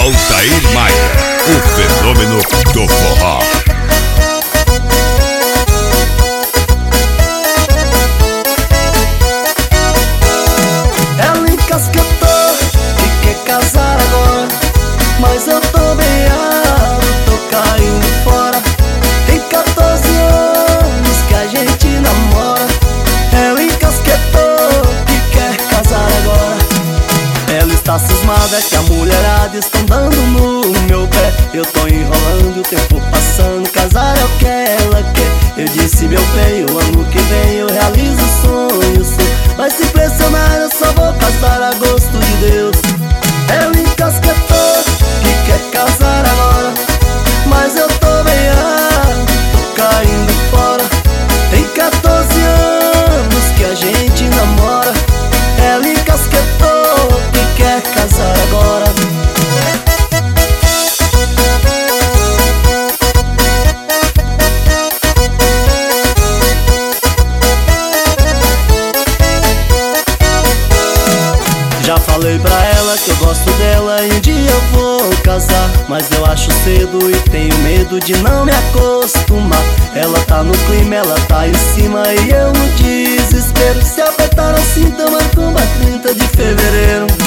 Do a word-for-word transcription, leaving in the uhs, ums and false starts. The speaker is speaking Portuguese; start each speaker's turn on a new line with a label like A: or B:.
A: Altair Maia, o fenômeno do forró.
B: Ela encasquetou e quer casar agora, mas eu tô bem alto, tô caindo fora. Tem quatorze anos que a gente namora. Ela encasquetou e quer casar agora. Ela está cismada que a mulherada estão dando no meu pé. Eu tô enrolando, o tempo passando, casar é o que ela quer. Eu disse, meu bem, o ano que vem eu realizo o sonho seu. Mas se pressionar eu só vou casar a gosto de Deus. Ela encasquetou que quer casar agora, mas eu tô bem alto, tô caindo fora. Tem quatorze anos que a gente namora. Ela encasquetou que quer casar agora. Já falei pra ela que eu gosto dela e um dia eu vou casar, mas eu acho cedo e tenho medo de não me acostumar. Ela tá no clima, ela tá em cima e eu no desespero. Se apertar assim, tamo com trinta de fevereiro.